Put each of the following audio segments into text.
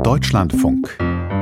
Deutschlandfunk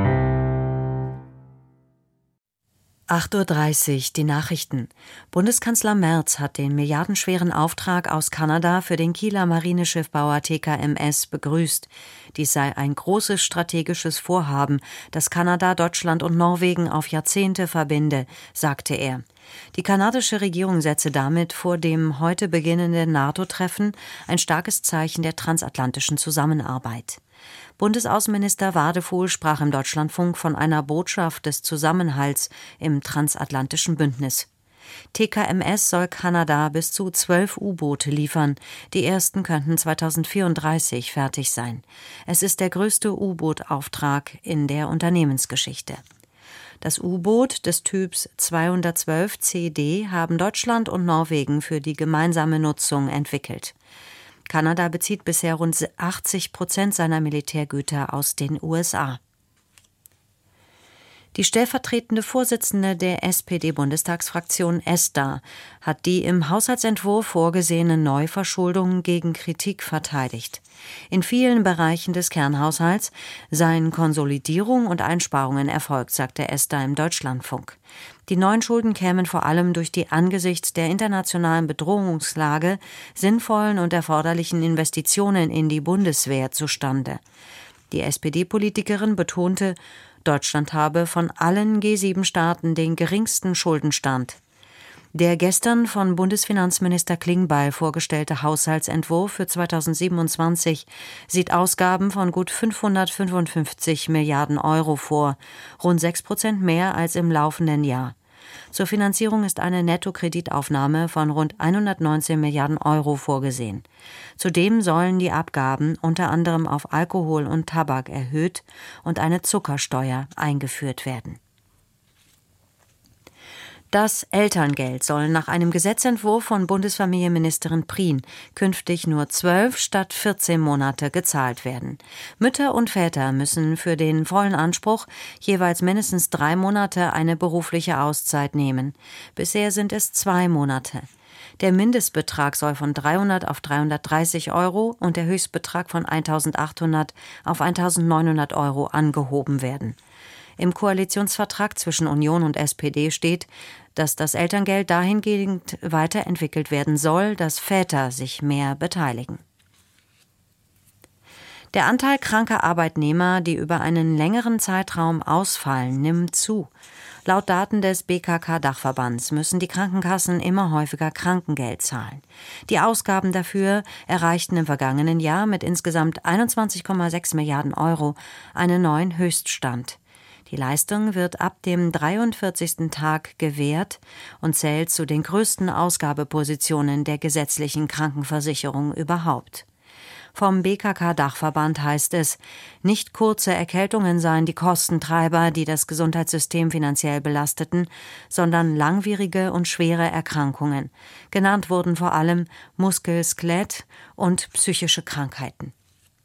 8:30 Uhr, die Nachrichten. Bundeskanzler Merz hat den milliardenschweren Auftrag aus Kanada für den Kieler Marineschiffbauer TKMS begrüßt. Dies sei ein großes strategisches Vorhaben, das Kanada, Deutschland und Norwegen auf Jahrzehnte verbinde, sagte er. Die kanadische Regierung setze damit vor dem heute beginnenden NATO-Treffen ein starkes Zeichen der transatlantischen Zusammenarbeit. Bundesaußenminister Wadefuhl sprach im Deutschlandfunk von einer Botschaft des Zusammenhalts im transatlantischen Bündnis. TKMS soll Kanada bis zu 12 U-Boote liefern. Die ersten könnten 2034 fertig sein. Es ist der größte U-Boot-Auftrag in der Unternehmensgeschichte. Das U-Boot des Typs 212 CD haben Deutschland und Norwegen für die gemeinsame Nutzung entwickelt. Kanada bezieht bisher rund 80% seiner Militärgüter aus den USA. Die stellvertretende Vorsitzende der SPD-Bundestagsfraktion Esther hat die im Haushaltsentwurf vorgesehene Neuverschuldung gegen Kritik verteidigt. In vielen Bereichen des Kernhaushalts seien Konsolidierung und Einsparungen erfolgt, sagte Esther im Deutschlandfunk. Die neuen Schulden kämen vor allem durch die angesichts der internationalen Bedrohungslage sinnvollen und erforderlichen Investitionen in die Bundeswehr zustande. Die SPD-Politikerin betonte, Deutschland habe von allen G7-Staaten den geringsten Schuldenstand. Der gestern von Bundesfinanzminister Klingbeil vorgestellte Haushaltsentwurf für 2027 sieht Ausgaben von gut 555 Milliarden Euro vor, rund 6% mehr als im laufenden Jahr. Zur Finanzierung ist eine Nettokreditaufnahme von rund 119 Milliarden Euro vorgesehen. Zudem sollen die Abgaben unter anderem auf Alkohol und Tabak erhöht und eine Zuckersteuer eingeführt werden. Das Elterngeld soll nach einem Gesetzentwurf von Bundesfamilienministerin Prien künftig nur 12 statt 14 Monate gezahlt werden. Mütter und Väter müssen für den vollen Anspruch jeweils mindestens 3 Monate eine berufliche Auszeit nehmen. Bisher sind es 2 Monate. Der Mindestbetrag soll von 300 auf 330 Euro und der Höchstbetrag von 1.800 auf 1.900 Euro angehoben werden. Im Koalitionsvertrag zwischen Union und SPD steht, dass das Elterngeld dahingehend weiterentwickelt werden soll, dass Väter sich mehr beteiligen. Der Anteil kranker Arbeitnehmer, die über einen längeren Zeitraum ausfallen, nimmt zu. Laut Daten des BKK-Dachverbands müssen die Krankenkassen immer häufiger Krankengeld zahlen. Die Ausgaben dafür erreichten im vergangenen Jahr mit insgesamt 21,6 Milliarden Euro einen neuen Höchststand. Die Leistung wird ab dem 43. Tag gewährt und zählt zu den größten Ausgabepositionen der gesetzlichen Krankenversicherung überhaupt. Vom BKK-Dachverband heißt es, nicht kurze Erkältungen seien die Kostentreiber, die das Gesundheitssystem finanziell belasteten, sondern langwierige und schwere Erkrankungen. Genannt wurden vor allem Muskel-, Skelett- und psychische Krankheiten.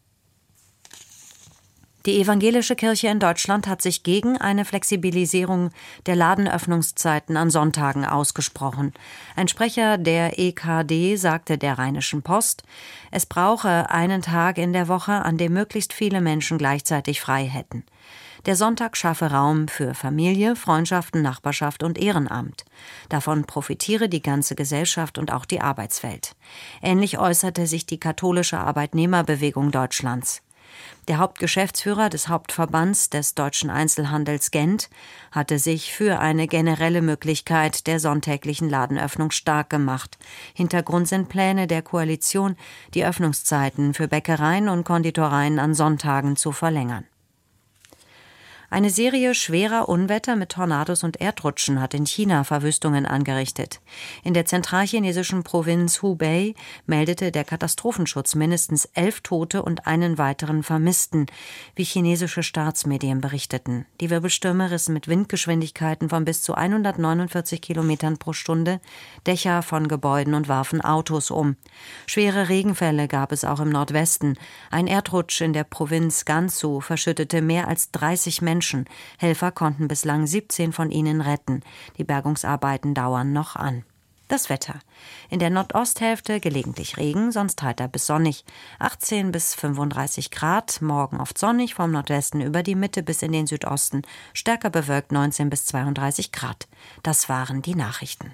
Die evangelische Kirche in Deutschland hat sich gegen eine Flexibilisierung der Ladenöffnungszeiten an Sonntagen ausgesprochen. Ein Sprecher der EKD sagte der Rheinischen Post, es brauche einen Tag in der Woche, an dem möglichst viele Menschen gleichzeitig frei hätten. Der Sonntag schaffe Raum für Familie, Freundschaften, Nachbarschaft und Ehrenamt. Davon profitiere die ganze Gesellschaft und auch die Arbeitswelt. Ähnlich äußerte sich die katholische Arbeitnehmerbewegung Deutschlands. Der Hauptgeschäftsführer des Hauptverbands des deutschen Einzelhandels Gent hatte sich für eine generelle Möglichkeit der sonntäglichen Ladenöffnung stark gemacht. Hintergrund sind Pläne der Koalition, die Öffnungszeiten für Bäckereien und Konditoreien an Sonntagen zu verlängern. Eine Serie schwerer Unwetter mit Tornados und Erdrutschen hat in China Verwüstungen angerichtet. In der zentralchinesischen Provinz Hubei meldete der Katastrophenschutz mindestens 11 Tote und einen weiteren Vermissten, wie chinesische Staatsmedien berichteten. Die Wirbelstürme rissen mit Windgeschwindigkeiten von bis zu 149 Kilometern pro Stunde Dächer von Gebäuden und warfen Autos um. Schwere Regenfälle gab es auch im Nordwesten. Ein Erdrutsch in der Provinz Gansu verschüttete mehr als 30 Menschen. Helfer konnten bislang 17 von ihnen retten. Die Bergungsarbeiten dauern noch an. Das Wetter. In der Nordosthälfte gelegentlich Regen, sonst heiter bis sonnig. 18 bis 35 Grad, morgen oft sonnig, vom Nordwesten über die Mitte bis in den Südosten. Stärker bewölkt 19 bis 32 Grad. Das waren die Nachrichten.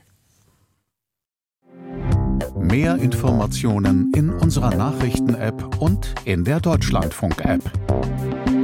Mehr Informationen in unserer Nachrichten-App und in der Deutschlandfunk-App.